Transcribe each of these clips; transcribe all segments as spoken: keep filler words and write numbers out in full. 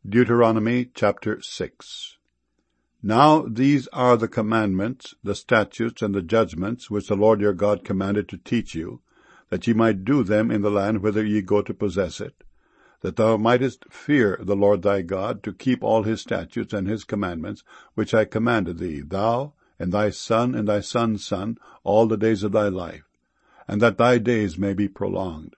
Deuteronomy chapter six. Now these are the commandments, the statutes, and the judgments, which the Lord your God commanded to teach you, that ye might do them in the land whither ye go to possess it, that thou mightest fear the Lord thy God, to keep all his statutes and his commandments, which I commanded thee, thou, and thy son, and thy son's son, all the days of thy life, and that thy days may be prolonged.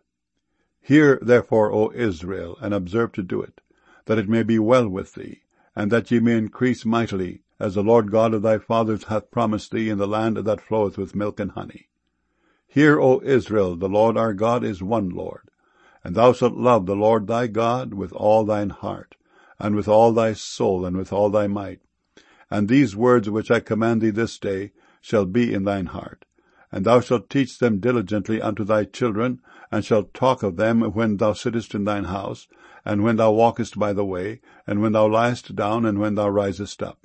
Hear therefore, O Israel, and observe to do it, that it may be well with thee, and that ye may increase mightily, as the Lord God of thy fathers hath promised thee, in the land that floweth with milk and honey. Hear, O Israel, the Lord our God is one Lord, and thou shalt love the Lord thy God with all thine heart, and with all thy soul, and with all thy might. And these words which I command thee this day shall be in thine heart, and thou shalt teach them diligently unto thy children, and shalt talk of them when thou sittest in thine house, and when thou walkest by the way, and when thou liest down, and when thou risest up.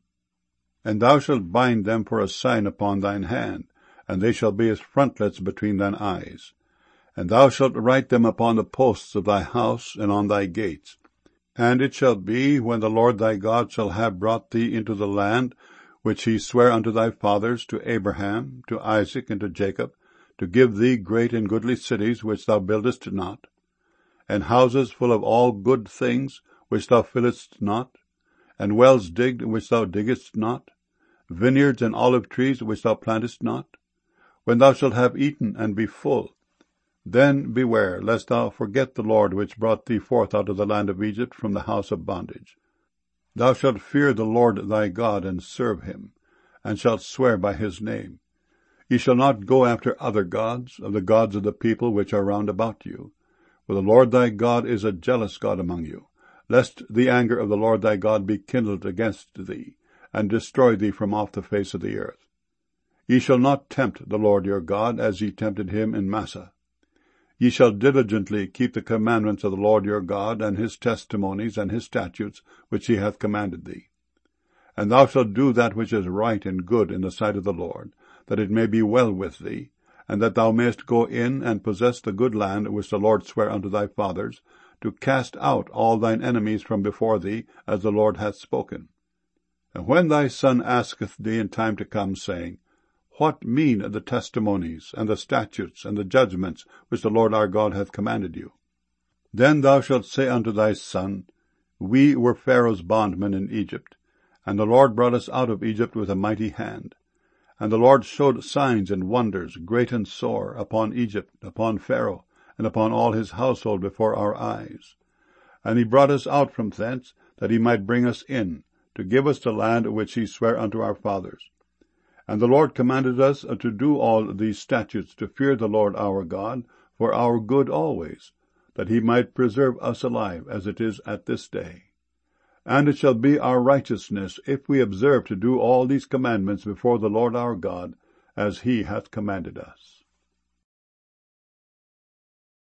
And thou shalt bind them for a sign upon thine hand, and they shall be as frontlets between thine eyes. And thou shalt write them upon the posts of thy house, and on thy gates. And it shall be, when the Lord thy God shall have brought thee into the land, which he sware unto thy fathers, to Abraham, to Isaac, and to Jacob, to give thee great and goodly cities, which thou buildest not, and houses full of all good things, which thou fillest not, and wells digged, which thou diggest not, vineyards and olive trees, which thou plantest not, when thou shalt have eaten and be full, then beware, lest thou forget the Lord which brought thee forth out of the land of Egypt from the house of bondage. Thou shalt fear the Lord thy God, and serve him, and shalt swear by his name. Ye shall not go after other gods, of the gods of the people which are round about you. For the Lord thy God is a jealous God among you, lest the anger of the Lord thy God be kindled against thee, and destroy thee from off the face of the earth. Ye shall not tempt the Lord your God, as ye tempted him in Massah. Ye shall diligently keep the commandments of the Lord your God, and his testimonies, and his statutes, which he hath commanded thee. And thou shalt do that which is right and good in the sight of the Lord, that it may be well with thee, and that thou mayest go in and possess the good land which the Lord sware unto thy fathers, to cast out all thine enemies from before thee, as the Lord hath spoken. And when thy son asketh thee in time to come, saying, What mean the testimonies, and the statutes, and the judgments, which the Lord our God hath commanded you? Then thou shalt say unto thy son, We were Pharaoh's bondmen in Egypt, and the Lord brought us out of Egypt with a mighty hand. And the Lord showed signs and wonders, great and sore, upon Egypt, upon Pharaoh, and upon all his household before our eyes. And he brought us out from thence, that he might bring us in, to give us the land which he sware unto our fathers. And the Lord commanded us to do all these statutes, to fear the Lord our God, for our good always, that he might preserve us alive, as it is at this day. And it shall be our righteousness, if we observe to do all these commandments before the Lord our God, as he hath commanded us.